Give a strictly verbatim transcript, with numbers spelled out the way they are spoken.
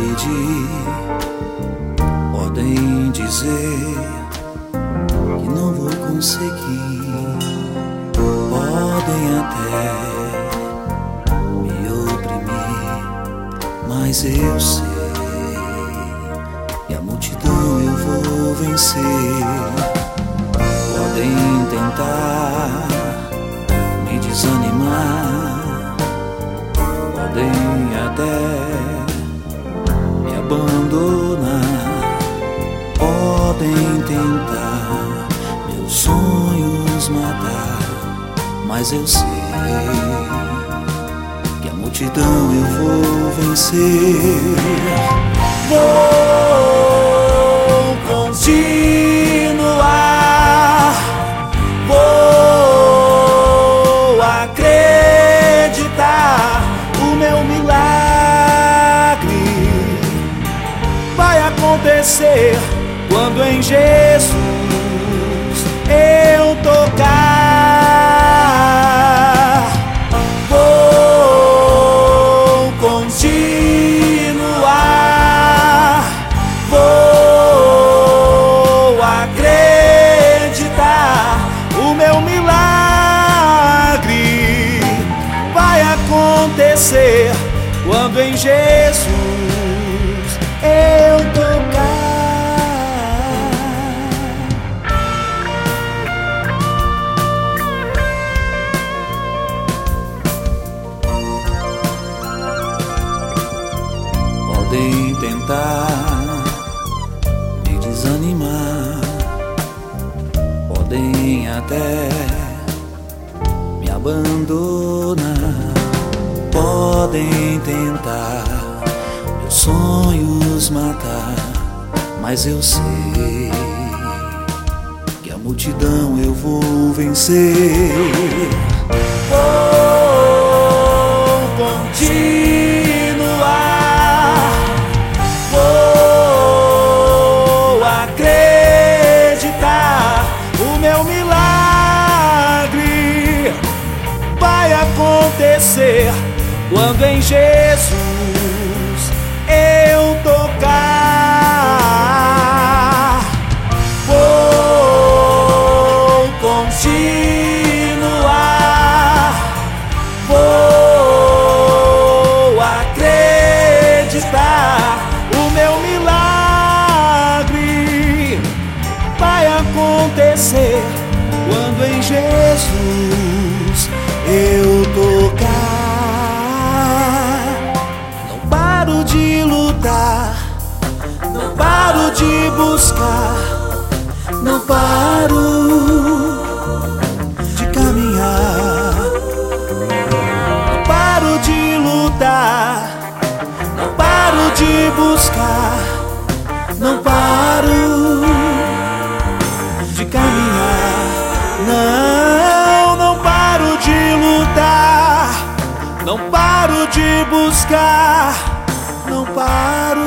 pedir, podem dizer que não vou conseguir, podem até me oprimir, mas eu sei que a multidão eu vou vencer. Podem tentar me desanimar, podem até me abandonar, podem tentar meus sonhos matar, mas eu sei que a multidão eu vou vencer. Vou continuar, vou acreditar, o meu milagre vai acontecer quando em Jesus eu tocar. Vou continuar, vou acreditar, o meu milagre vai acontecer quando em Jesus eu tocar. Podem tentar me desanimar, podem até me abandonar, podem tentar meus sonhos matar, mas eu sei que a multidão eu vou vencer. Vou continuar, vou acreditar, o meu milagre vai acontecer quando em Jesus eu tocar. Vou continuar, vou acreditar, o meu milagre vai acontecer quando em Jesus eu tocar. Não paro de lutar, não paro de buscar, não paro de caminhar, não paro de lutar, não paro de buscar, não paro de caminhar, não, não paro de lutar, não paro de buscar, não paro